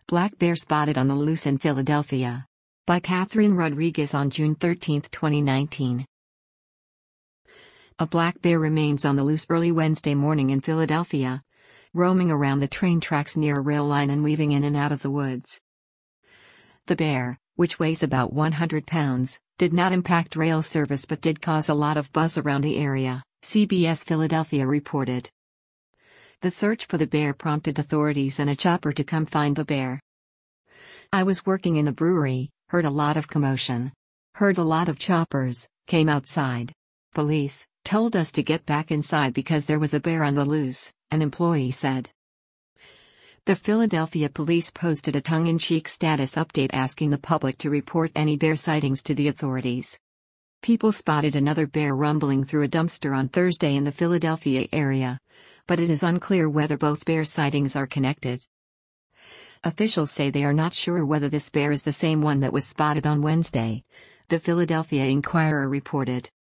Black bear spotted on the loose in Philadelphia. By Catherine Rodriguez on June 13, 2019. A black bear remains on the loose early Wednesday morning in Philadelphia, roaming around the train tracks near a rail line and weaving in and out of the woods. The bear, which weighs about 100 pounds, did not impact rail service but did cause a lot of buzz around the area, CBS Philadelphia reported. The search for the bear prompted authorities and a chopper to come find the bear. "I was working in the brewery, heard a lot of commotion. Heard a lot of choppers, came outside. Police told us to get back inside because there was a bear on the loose," an employee said. The Philadelphia police posted a tongue-in-cheek status update asking the public to report any bear sightings to the authorities. People spotted another bear rumbling through a dumpster on Thursday in the Philadelphia area, but it is unclear whether both bear sightings are connected. Officials say they are not sure whether this bear is the same one that was spotted on Wednesday, the Philadelphia Inquirer reported.